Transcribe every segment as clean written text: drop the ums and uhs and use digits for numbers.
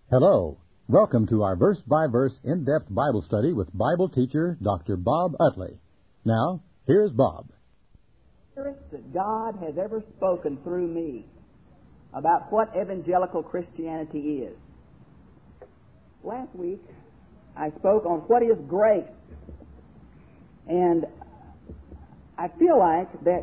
Hello. Welcome to our verse-by-verse in-depth Bible study with Bible teacher Dr. Bob Utley. Now, here's Bob. That God has ever spoken through me about what evangelical Christianity is. Last week, I spoke on what is grace. And I feel like that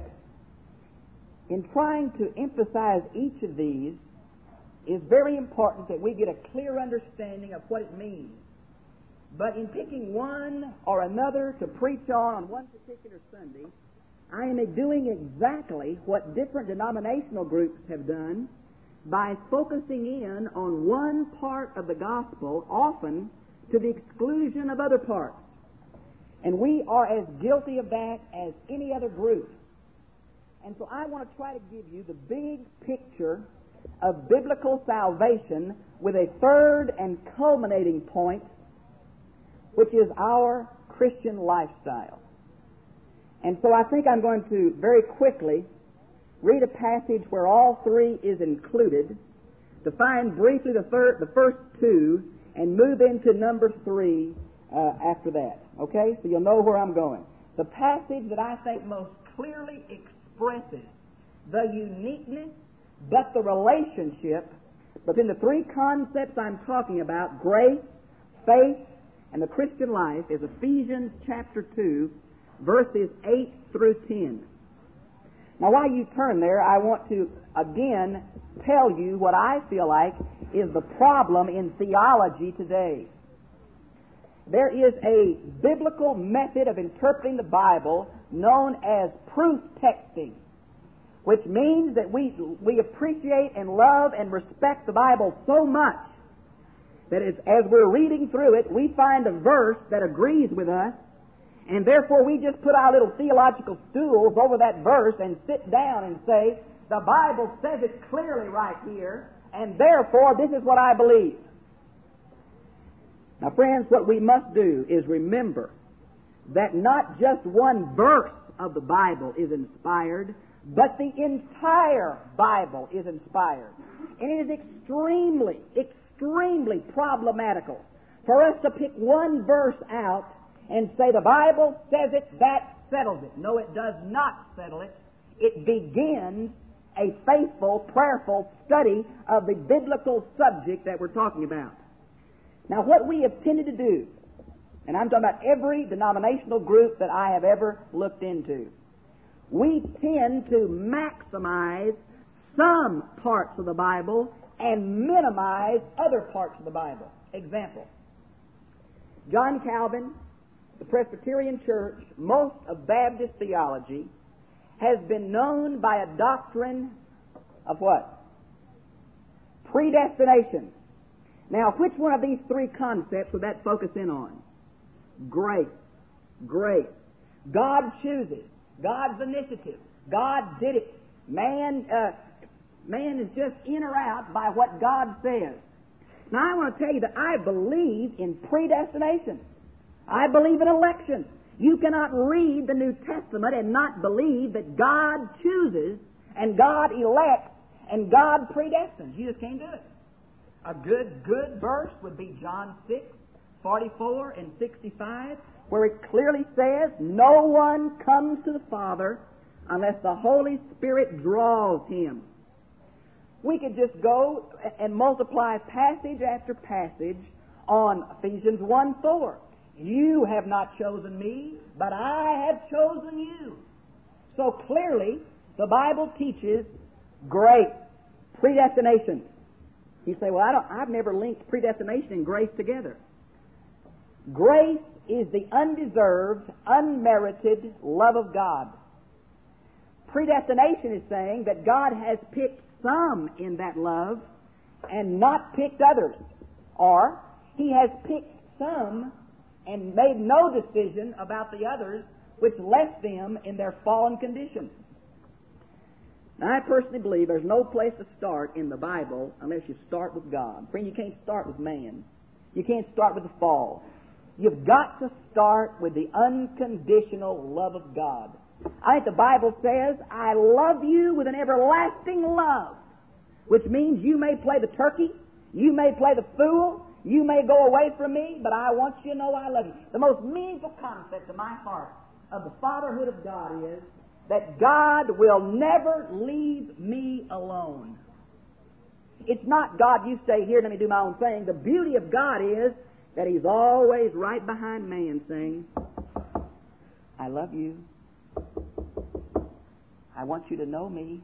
in trying to emphasize each of these, it's very important that we get a clear understanding of what it means. But in picking one or another to preach on one particular Sunday, I am doing exactly what different denominational groups have done by focusing in on one part of the gospel, often to the exclusion of other parts. And we are as guilty of that as any other group. And so I want to try to give you the big picture of biblical salvation with a third and culminating point, which is our Christian lifestyle. And so I think I'm going to very quickly read a passage where all three is included, define briefly the first two, and move into number three after that. Okay? So you'll know where I'm going. The passage that I think most clearly expresses the uniqueness but the relationship between the three concepts I'm talking about, grace, faith, and the Christian life, is Ephesians chapter 2, verses 8 through 10. Now, while you turn there, I want to again tell you what I feel like is the problem in theology today. There is a biblical method of interpreting the Bible known as proof texting, which means that we appreciate and love and respect the Bible so much that as we're reading through it, we find a verse that agrees with us, and therefore we just put our little theological stools over that verse and sit down and say, the Bible says it clearly right here, and therefore this is what I believe. Now, friends, what we must do is remember that not just one verse of the Bible is inspired, but the entire Bible is inspired. And it is extremely, extremely problematical for us to pick one verse out and say the Bible says it, that settles it. No, it does not settle it. It begins a faithful, prayerful study of the biblical subject that we're talking about. Now, what we have tended to do, and I'm talking about every denominational group that I have ever looked into, we tend to maximize some parts of the Bible and minimize other parts of the Bible. Example, John Calvin, the Presbyterian Church, most of Baptist theology, has been known by a doctrine of what? Predestination. Now, which one of these three concepts would that focus in on? Grace. Grace. God chooses. God's initiative. God did it. Man is just in or out by what God says. Now, I want to tell you that I believe in predestination. I believe in election. You cannot read the New Testament and not believe that God chooses and God elects and God predestines. You just can't do it. A good verse would be John 6, 44 and 65, where it clearly says, no one comes to the Father unless the Holy Spirit draws him. We could just go and multiply passage after passage on Ephesians 1:4. You have not chosen me, but I have chosen you. So clearly, the Bible teaches grace, predestination. You say, well, I've never linked predestination and grace together. Grace is the undeserved, unmerited love of God. Predestination is saying that God has picked some in that love and not picked others. Or He has picked some and made no decision about the others, which left them in their fallen condition. Now, I personally believe there's no place to start in the Bible unless you start with God. Friend, you can't start with man. You can't start with the fall. You've got to start with the unconditional love of God. I think the Bible says, I love you with an everlasting love, which means you may play the turkey, You may play the fool. You may go away from me, but I want you to know I love you. The most meaningful concept to my heart of the fatherhood of God is that God will never leave me alone. It's not, God, you stay here, let me do my own thing. The beauty of God is that He's always right behind man saying, I love you. I want you to know me.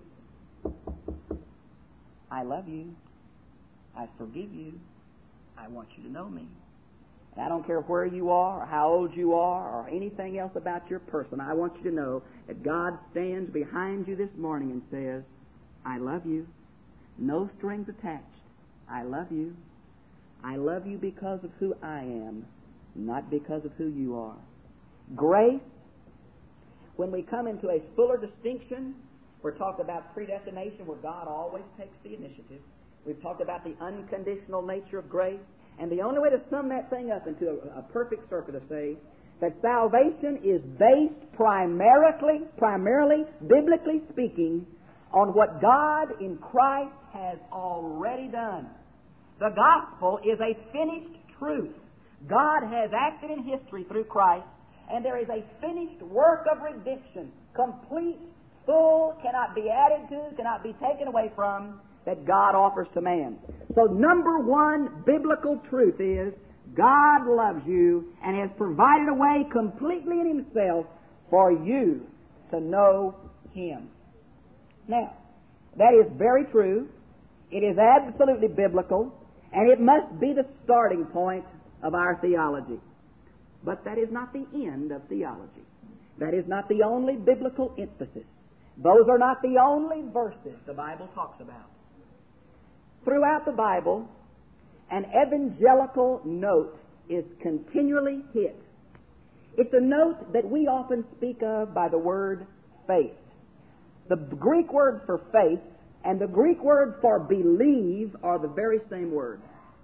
I love you. I forgive you. I want you to know me. And I don't care where you are or how old you are or anything else about your person. I want you to know that God stands behind you this morning and says, I love you. No strings attached. I love you. I love you because of who I am, not because of who you are. Grace, when we come into a fuller distinction, we're talking about predestination where God always takes the initiative. We've talked about the unconditional nature of grace. And the only way to sum that thing up into a perfect circle to say that salvation is based primarily, biblically speaking, on what God in Christ has already done. The gospel is a finished truth. God has acted in history through Christ, and there is a finished work of redemption, complete, full, cannot be added to, cannot be taken away from, that God offers to man. So number one biblical truth is God loves you and has provided a way completely in Himself for you to know Him. Now, that is very true. It is absolutely biblical, and it must be the starting point of our theology. But that is not the end of theology. That is not the only biblical emphasis. Those are not the only verses the Bible talks about. Throughout the Bible, an evangelical note is continually hit. It's a note that we often speak of by the word faith. The Greek word for faith and the Greek word for believe are the very same word.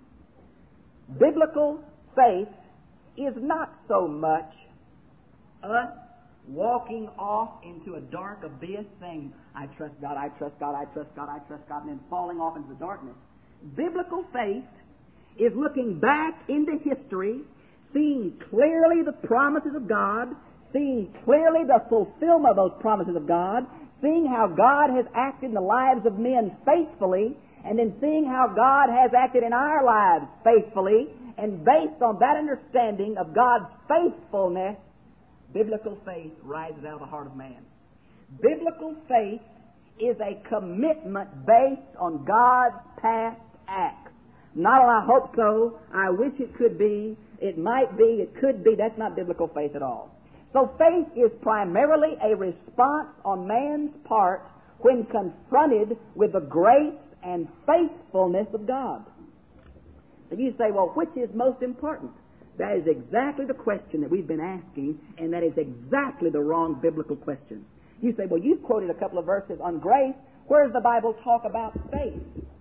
Biblical faith is not so much us walking off into a dark abyss saying, I trust God, I trust God, I trust God, I trust God, and then falling off into the darkness. Biblical faith is looking back into history, seeing clearly the promises of God, seeing clearly the fulfillment of those promises of God, seeing how God has acted in the lives of men faithfully, and then seeing how God has acted in our lives faithfully, and based on that understanding of God's faithfulness, biblical faith rises out of the heart of man. Biblical faith is a commitment based on God's past acts. Not on I hope so, I wish it could be, it might be, it could be. That's not biblical faith at all. So faith is primarily a response on man's part when confronted with the grace and faithfulness of God. And you say, well, which is most important? That is exactly the question that we've been asking, and that is exactly the wrong biblical question. You say, well, you've quoted a couple of verses on grace. Where does the Bible talk about faith?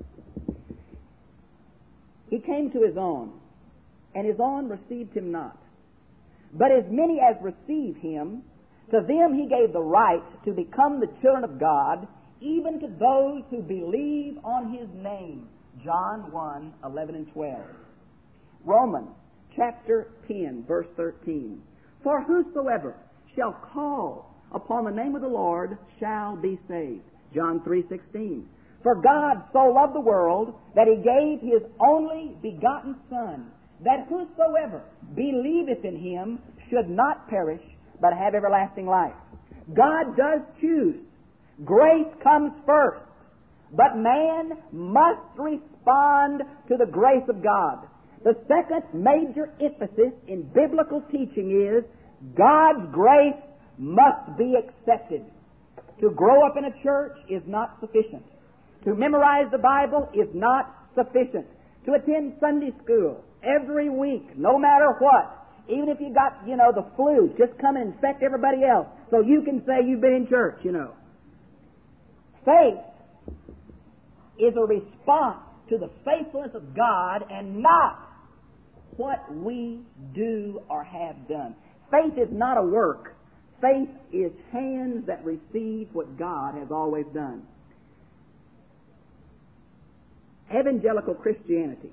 He came to His own, and His own received Him not. But as many as receive Him, to them He gave the right to become the children of God, even to those who believe on His name. John 1, 11 and 12. Romans chapter 10, verse 13. For whosoever shall call upon the name of the Lord shall be saved. John 3:16. For God so loved the world that He gave His only begotten Son, that whosoever believeth in Him should not perish, but have everlasting life. God does choose. Grace comes first. But man must respond to the grace of God. The second major emphasis in biblical teaching is God's grace must be accepted. To grow up in a church is not sufficient. To memorize the Bible is not sufficient. To attend Sunday school every week, no matter what, even if you got, the flu, just come and infect everybody else so you can say you've been in church, Faith is a response to the faithfulness of God and not what we do or have done. Faith is not a work. Faith is hands that receive what God has always done. evangelical Christianity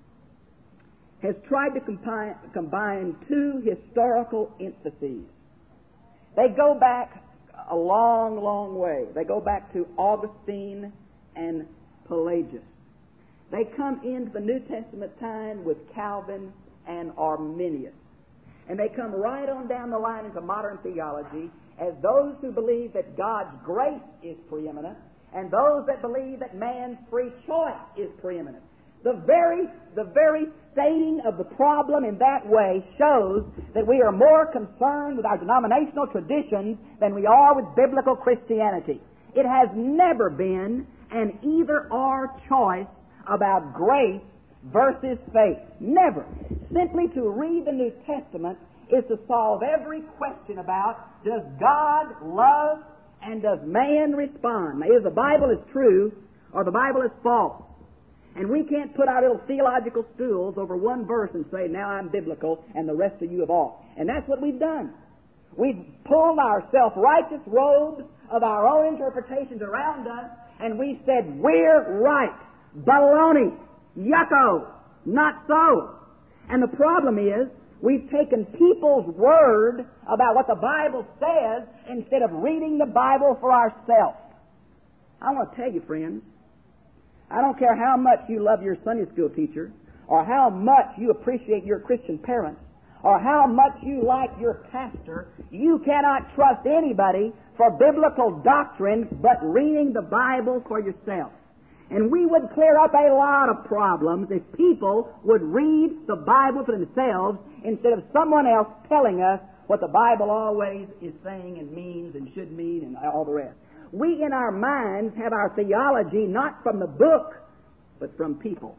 has tried to combine two historical emphases. They go back a long, long way. They go back to Augustine and Pelagius. They come into the New Testament time with Calvin and Arminius. And they come right on down the line into modern theology as those who believe that God's grace is preeminent and those that believe that man's free choice is preeminent. The very stating of the problem in that way shows that we are more concerned with our denominational traditions than we are with biblical Christianity. It has never been an either-or choice about grace versus faith. Never. Simply to read the New Testament is to solve every question about, does God love and does man respond? Now, either the Bible is true or the Bible is false. And we can't put our little theological stools over one verse and say, now I'm biblical and the rest of you have all. And that's what we've done. We've pulled our self-righteous robes of our own interpretations around us and we said, we're right. Baloney. Yucko. Not so. And the problem is, we've taken people's word about what the Bible says instead of reading the Bible for ourselves. I want to tell you, friends, I don't care how much you love your Sunday school teacher, or how much you appreciate your Christian parents, or how much you like your pastor, you cannot trust anybody for biblical doctrine but reading the Bible for yourself. And we would clear up a lot of problems if people would read the Bible for themselves instead of someone else telling us what the Bible always is saying and means and should mean and all the rest. We in our minds have our theology not from the book, but from people.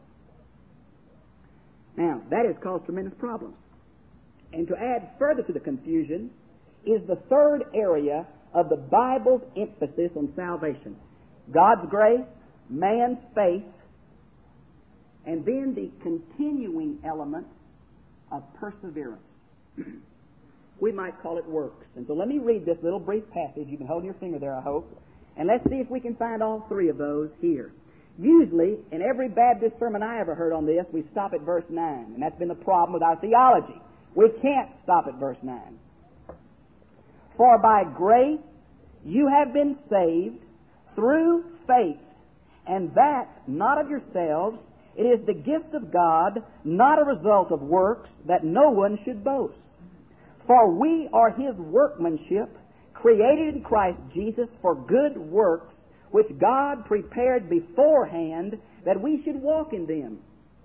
Now, that has caused tremendous problems. And to add further to the confusion is the third area of the Bible's emphasis on salvation. God's grace, man's faith, and then the continuing element of perseverance. We might call it works. And so let me read this little brief passage. You can hold your finger there, I hope. And let's see if we can find all three of those here. Usually, in every Baptist sermon I ever heard on this, we stop at verse 9. And that's been the problem with our theology. We can't stop at verse 9. For by grace you have been saved through faith, and that not of yourselves. It is the gift of God, not a result of works, that no one should boast. For we are His workmanship, created in Christ Jesus for good works, which God prepared beforehand that we should walk in them.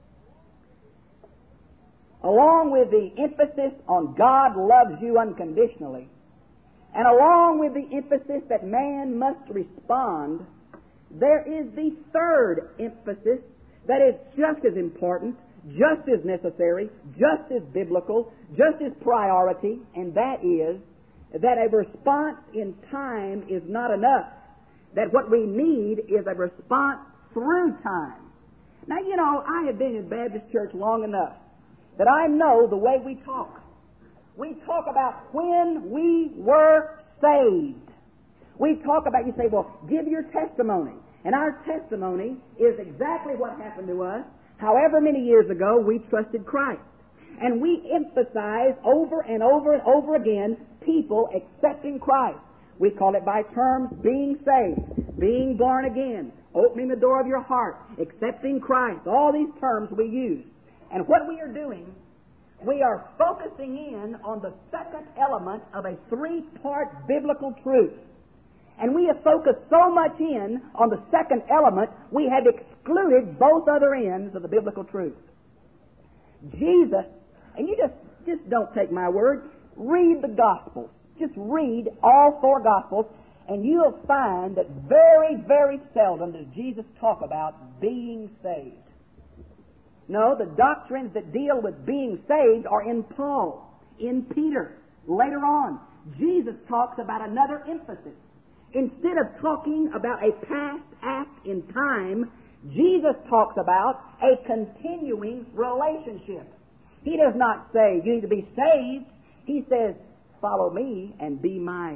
Along with the emphasis on God loves you unconditionally, and along with the emphasis that man must respond, there is the third emphasis that is just as important, just as necessary, just as biblical, just as priority, and that is that a response in time is not enough. That what we need is a response through time. Now, you know, I have been in Baptist church long enough that I know the way we talk. We talk about when we were saved. We talk about, you say, well, give your testimony. And our testimony is exactly what happened to us however many years ago we trusted Christ. And we emphasize over and over and over again people accepting Christ. We call it by terms being saved, being born again, opening the door of your heart, accepting Christ. All these terms we use. And what we are doing, we are focusing in on the second element of a three-part biblical truth. And we have focused so much in on the second element, we have excluded both other ends of the biblical truth. Jesus, and you just don't take my word, read the Gospels. Just read all four Gospels, and you'll find that very, very seldom does Jesus talk about being saved. No, the doctrines that deal with being saved are in Paul, in Peter, later on. Jesus talks about another emphasis. Instead of talking about a past act in time, Jesus talks about a continuing relationship. He does not say, you need to be saved. He says, follow me and be my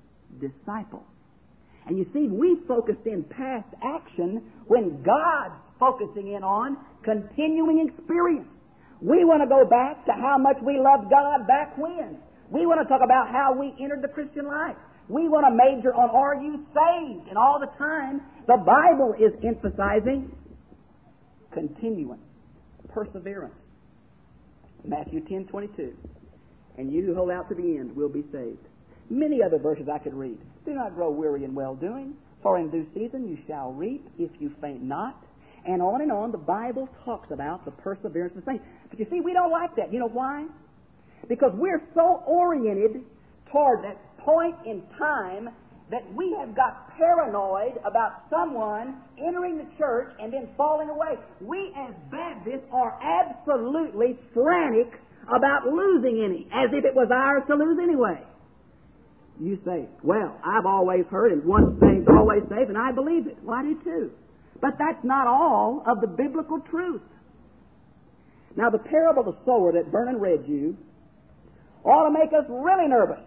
disciple. And you see, we focused in past action when God's focusing in on continuing experience. We want to go back to how much we loved God back when. We want to talk about how we entered the Christian life. We want to major on are you saved? And all the time, the Bible is emphasizing continuance, perseverance. Matthew 10:22. And you who hold out to the end will be saved. Many other verses I could read. Do not grow weary in well-doing, for in due season you shall reap if you faint not. And on the Bible talks about the perseverance of the saints. But you see, we don't like that. You know why? Because we're so oriented toward that point in time that we have got paranoid about someone entering the church and then falling away. We as Baptists are absolutely frantic about losing any, as if it was ours to lose anyway. You say, well, I've always heard, and one thing's always safe, and I believe it. Well, I do too. But that's not all of the biblical truth. Now, the parable of the sower that Vernon read you ought to make us really nervous.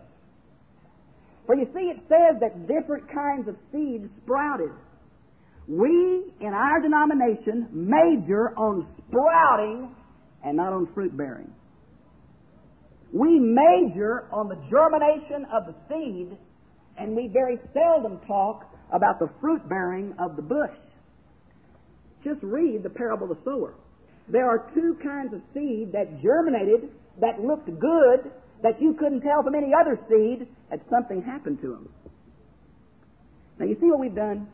For you see, it says that different kinds of seeds sprouted. We, in our denomination, major on sprouting and not on fruit bearing. We major on the germination of the seed, and we very seldom talk about the fruit bearing of the bush. Just read the parable of the sower. There are two kinds of seed that germinated, that looked good, that you couldn't tell from any other seed that something happened to them. Now you see what we've done?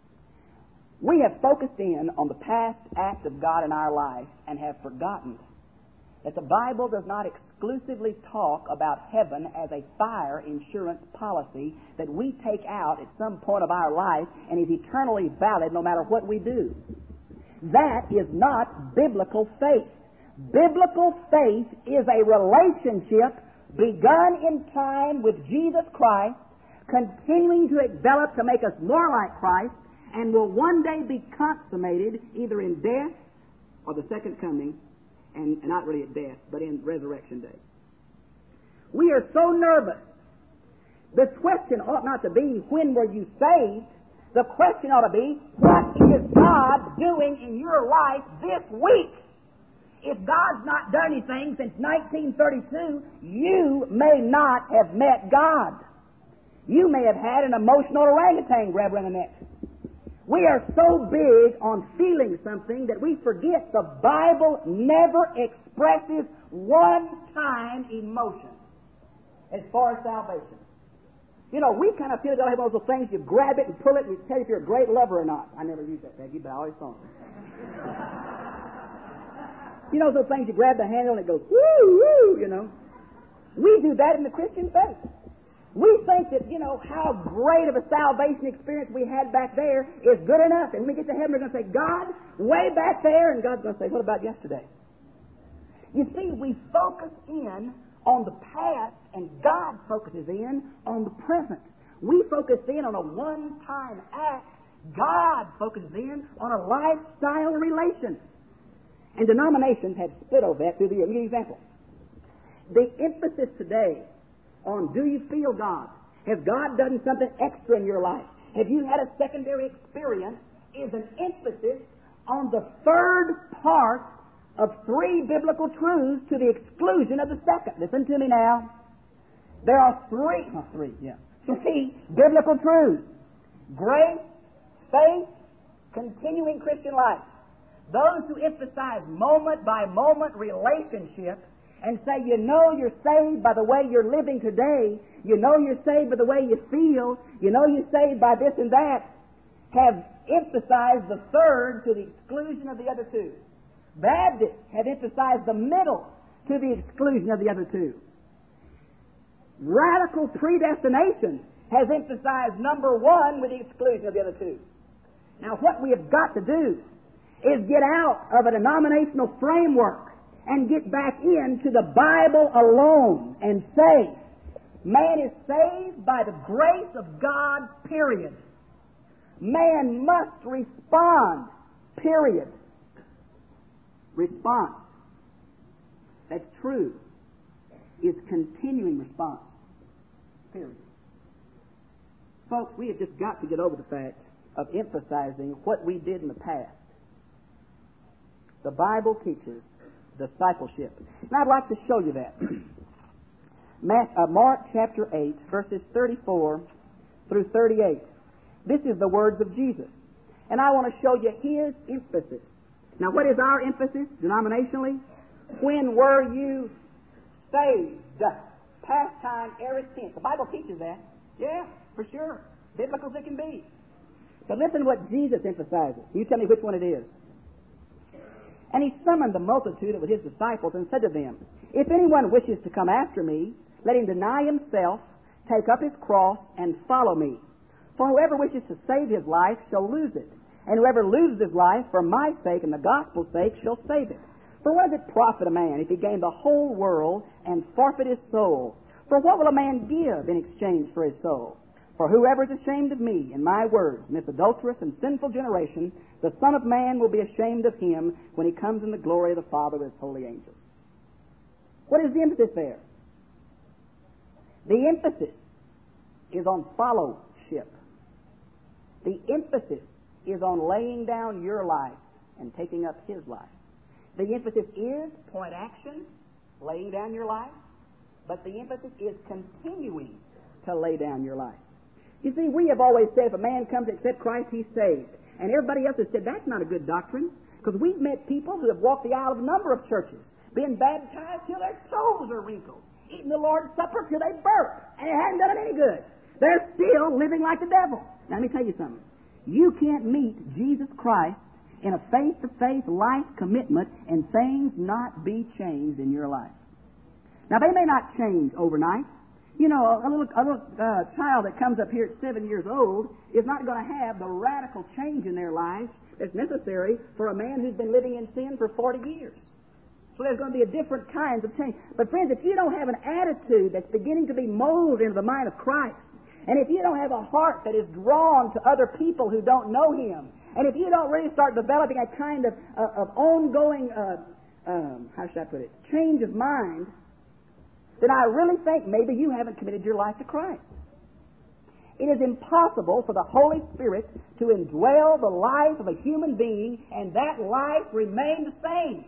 We have focused in on the past act of God in our life and have forgotten that the Bible does not exclusively talk about heaven as a fire insurance policy that we take out at some point of our life and is eternally valid no matter what we do. That is not biblical faith. Biblical faith is a relationship begun in time with Jesus Christ, continuing to develop to make us more like Christ, and will one day be consummated either in death or the second coming, and not really at death, but in resurrection day. We are so nervous. The question ought not to be, when were you saved? The question ought to be, what is God doing in your life this week? If God's not done anything since 1932, you may not have met God. You may have had an emotional orangutan grab around the neck. We are so big on feeling something that we forget the Bible never expresses one-time emotion as far as salvation. You know, we kind of feel like one of those things, you grab it and pull it and you tell if you're a great lover or not. I never use that, Peggy, but I always thought it. You know those things you grab the handle and it goes, woo, woo, you know. We do that in the Christian faith. We think that, you know, how great of a salvation experience we had back there is good enough. And when we get to heaven, we're going to say, God, way back there. And God's going to say, what about yesterday? You see, we focus in on the past, and God focuses in on the present. We focus in on a one-time act. God focuses in on a lifestyle relation. And denominations have split over that through the years. Let me give you an example. The emphasis today on do you feel God? Has God done something extra in your life? Have you had a secondary experience? Is an emphasis on the third part of three biblical truths to the exclusion of the second. Listen to me now. There are three biblical truths. Grace, faith, continuing Christian life. Those who emphasize moment-by-moment relationship and say, you know you're saved by the way you're living today, you know you're saved by the way you feel, you know you're saved by this and that, have emphasized the third to the exclusion of the other two. Baptists have emphasized the middle to the exclusion of the other two. Radical predestination has emphasized number one with the exclusion of the other two. Now what we have got to do is get out of a denominational framework and get back into the Bible alone and say, man is saved by the grace of God, period. Man must respond, period. Response. That's true. Is continuing response, period. Folks, we have just got to get over the fact of emphasizing what we did in the past. the Bible teaches discipleship. And I'd like to show you that. Mark chapter 8, verses 34 through 38. This is the words of Jesus. And I want to show you His emphasis. Now, what is our emphasis denominationally? When were you saved? Past time, aorist tense. The Bible teaches that. Yeah, for sure. Biblical as it can be. But listen to what Jesus emphasizes. You tell me which one it is. And He summoned the multitude of His disciples and said to them, If anyone wishes to come after me, let him deny himself, take up his cross, and follow me. For whoever wishes to save his life shall lose it, and whoever loses his life for my sake and the gospel's sake shall save it. For what does it profit a man if he gain the whole world and forfeit his soul? For what will a man give in exchange for his soul? For whoever is ashamed of me and my words in this adulterous and sinful generation, the Son of Man will be ashamed of him when he comes in the glory of the Father with his holy angels. What is the emphasis there? The emphasis is on fellowship. The emphasis is on laying down your life and taking up His life. The emphasis is point action, laying down your life, but the emphasis is continuing to lay down your life. You see, we have always said if a man comes to accept Christ, he's saved. And everybody else has said that's not a good doctrine, because we've met people who have walked the aisle of a number of churches, been baptized till their toes are wrinkled, eaten the Lord's Supper till they burp, and it hadn't done them any good. They're still living like the devil. Now, let me tell you something. You can't meet Jesus Christ in a face-to-face life commitment and things not be changed in your life. Now, they may not change overnight. You know, a little child that comes up here at 7 years old is not going to have the radical change in their life that's necessary for a man who's been living in sin for 40 years. So there's going to be a different kinds of change. But friends, if you don't have an attitude that's beginning to be molded into the mind of Christ, and if you don't have a heart that is drawn to other people who don't know Him, and if you don't really start developing a kind of ongoing, how should I put it, change of mind, then I really think maybe you haven't committed your life to Christ. It is impossible for the Holy Spirit to indwell the life of a human being and that life remain the same.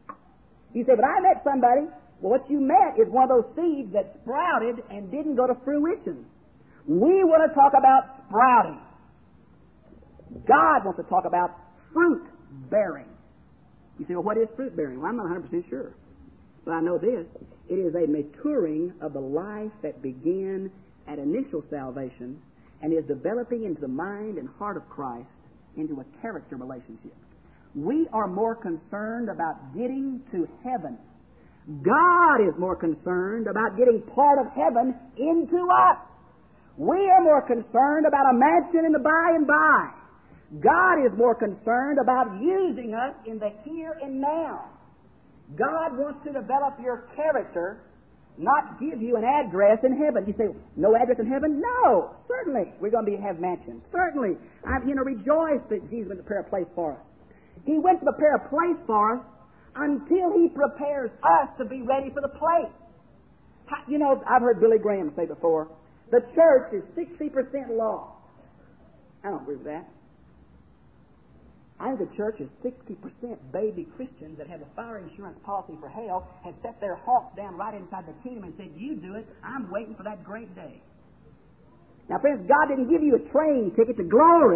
You say, but I met somebody. Well, what you met is one of those seeds that sprouted and didn't go to fruition. We want to talk about sprouting. God wants to talk about fruit bearing. You say, well, what is fruit bearing? Well, I'm not 100% sure. But I know this. It is a maturing of the life that began at initial salvation and is developing into the mind and heart of Christ into a character relationship. We are more concerned about getting to heaven. God is more concerned about getting part of heaven into us. We are more concerned about a mansion in the by and by. God is more concerned about using us in the here and now. God wants to develop your character, not give you an address in heaven. You say, no address in heaven? No, certainly we're going to have mansions. Certainly, rejoice that Jesus went to prepare a place for us. He went to prepare a place for us until He prepares us to be ready for the place. I've heard Billy Graham say before, the church is 60% lost. I don't agree with that. I think the church is 60% baby Christians that have a fire insurance policy for hell, have set their hawks down right inside the kingdom and said, you do it, I'm waiting for that great day. Now, friends, God didn't give you a train ticket to glory.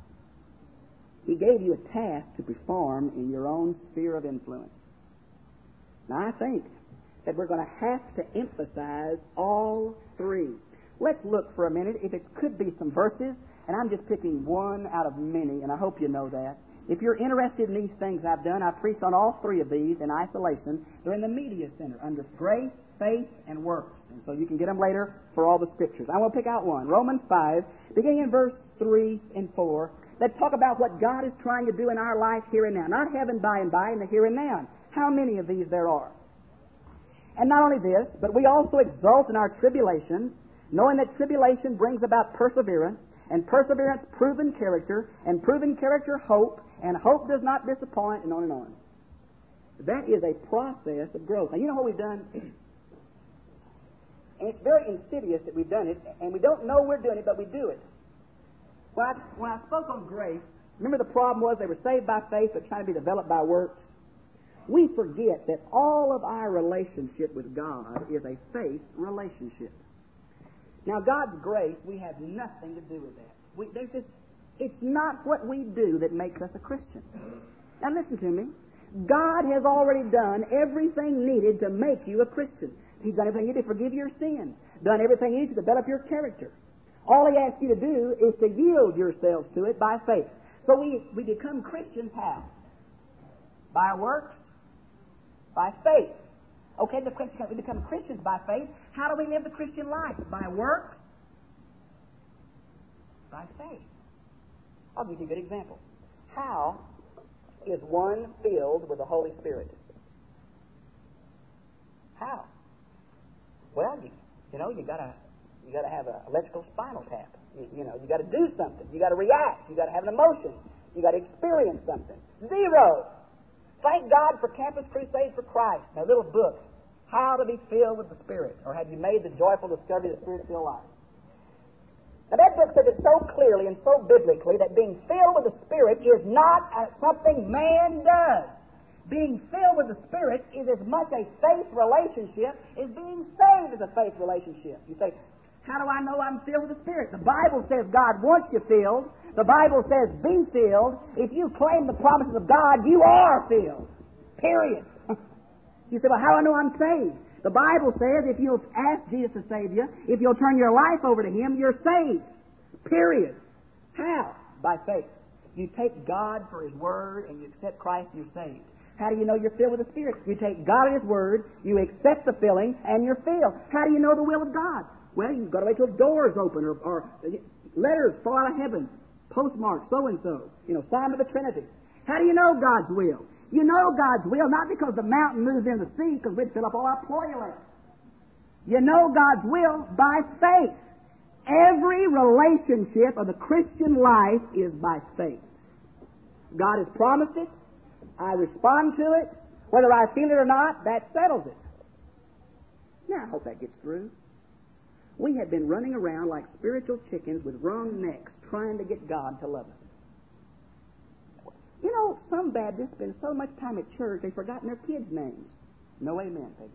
He gave you a task to perform in your own sphere of influence. Now, I think that we're going to have to emphasize all three. Let's look for a minute if it could be some verses, and I'm just picking one out of many, and I hope you know that. If you're interested in these things I've done, I've preached on all three of these in isolation. They're in the media center under grace, faith, and works. And so you can get them later for all the scriptures. I want to pick out one. Romans 5, beginning in verse 3 and 4. Let's talk about what God is trying to do in our life here and now. Not heaven by and by, in the here and now. How many of these there are? And not only this, but we also exult in our tribulations, knowing that tribulation brings about perseverance, and perseverance proven character, and proven character hope, and hope does not disappoint, and on and on. That is a process of growth. Now, you know what we've done? And it's very insidious that we've done it, and we don't know we're doing it, but we do it. When I spoke on grace, remember the problem was they were saved by faith but trying to be developed by works? we forget that all of our relationship with God is a faith relationship. Now, God's grace, we have nothing to do with that. It's not what we do that makes us a Christian. Now, listen to me. God has already done everything needed to make you a Christian. He's done everything needed to forgive your sins, done everything needed to develop your character. All He asks you to do is to yield yourselves to it by faith. So we become Christians how? By works? By faith. Okay, we become Christians by faith. How do we live the Christian life? By works? By faith. I'll give you a good example. How is one filled with the Holy Spirit? How? Well, you got to have an electrical spinal tap. You got to do something. You got to react. You got to have an emotion. You got to experience something. Zero. Thank God for Campus Crusade for Christ, a little book, How to Be Filled with the Spirit, or Have You Made the Joyful Discovery of the Spirit-Filled Life? Now, that book says it so clearly and so biblically that being filled with the Spirit is not something man does. Being filled with the Spirit is as much a faith relationship as being saved is a faith relationship. You say, how do I know I'm filled with the Spirit? The Bible says God wants you filled. The Bible says be filled. If you claim the promises of God, you are filled. Period. You say, well, how do I know I'm saved? The Bible says if you'll ask Jesus to save you, if you'll turn your life over to Him, you're saved. Period. How? By faith. You take God for His Word and you accept Christ and you're saved. How do you know you're filled with the Spirit? You take God at His Word, you accept the filling, and you're filled. How do you know the will of God? Well, you've got to wait till doors open or letters fall out of heaven, postmark so-and-so, sign of the Trinity. How do you know God's will? You know God's will not because the mountain moves in the sea because we'd fill up all our Poyular. You know God's will by faith. Every relationship of the Christian life is by faith. God has promised it. I respond to it. Whether I feel it or not, that settles it. Now, I hope that gets through. We have been running around like spiritual chickens with wrong necks trying to get God to love us. Some Baptists spend so much time at church they've forgotten their kids' names. No amen, Peggy.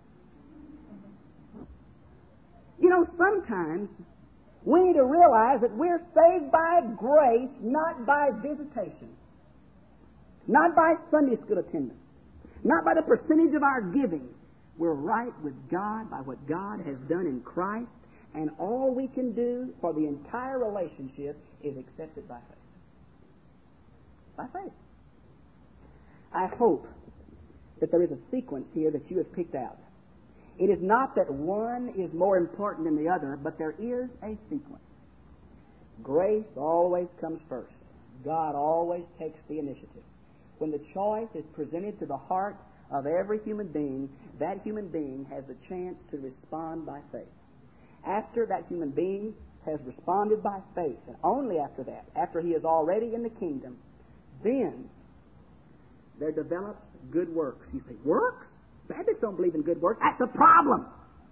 Sometimes we need to realize that we're saved by grace, not by visitation. Not by Sunday school attendance. Not by the percentage of our giving. We're right with God by what God has done in Christ, and all we can do for the entire relationship is accept it by faith. By faith. I hope that there is a sequence here that you have picked out. It is not that one is more important than the other, but there is a sequence. Grace always comes first. God always takes the initiative. When the choice is presented to the heart of every human being, that human being has the chance to respond by faith. After that human being has responded by faith, and only after that, after he is already in the kingdom, then there develops good works. You say, works? Baptists don't believe in good works. That's a problem.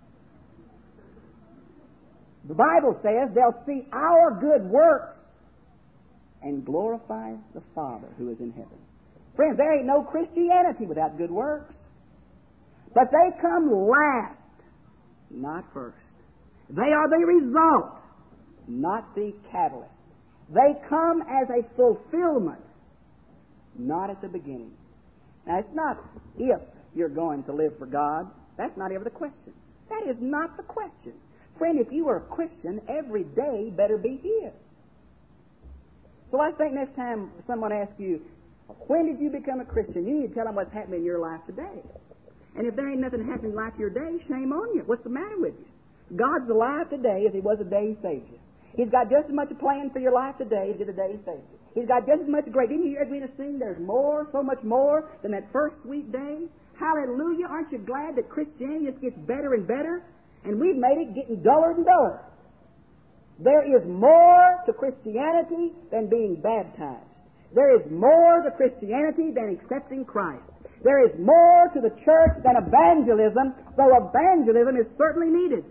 The Bible says they'll see our good works and glorify the Father who is in heaven. Friends, there ain't no Christianity without good works. But they come last, not first. They are the result, not the catalyst. They come as a fulfillment, not at the beginning. Now, it's not if you're going to live for God. That's not ever the question. That is not the question. Friend, if you are a Christian, every day better be His. So I think next time someone asks you, when did you become a Christian? You need to tell them what's happening in your life today. And if there ain't nothing happening in life your day, shame on you. What's the matter with you? God's alive today as He was the day He saved you. He's got just as much a plan for your life today as He did the day He saved you. He's got just as much great. Didn't you hear Edwina sing? There's more, so much more than that first sweet day. Hallelujah. Aren't you glad that Christianity just gets better and better? And we've made it getting duller and duller. There is more to Christianity than being baptized. There is more to Christianity than accepting Christ. There is more to the church than evangelism, though evangelism is certainly needed.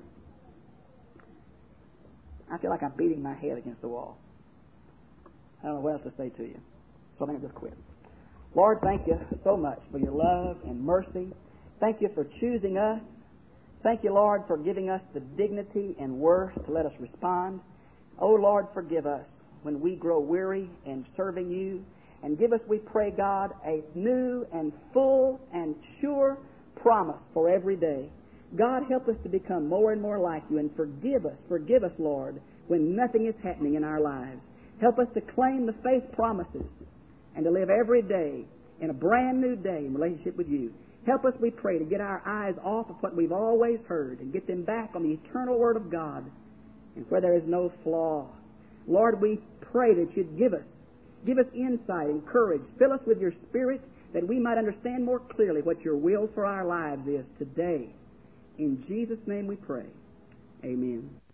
I feel like I'm beating my head against the wall. I don't know what else to say to you, so I think I'll just quit. Lord, thank you so much for your love and mercy. Thank you for choosing us. Thank you, Lord, for giving us the dignity and worth to let us respond. Oh, Lord, forgive us when we grow weary in serving you. And give us, we pray, God, a new and full and sure promise for every day. God, help us to become more and more like you, and forgive us, Lord, when nothing is happening in our lives. Help us to claim the faith promises and to live every day in a brand new day in relationship with you. Help us, we pray, to get our eyes off of what we've always heard and get them back on the eternal Word of God and where there is no flaw. Lord, we pray that you'd give us insight and courage. Fill us with your Spirit that we might understand more clearly what your will for our lives is today. In Jesus' name we pray. Amen.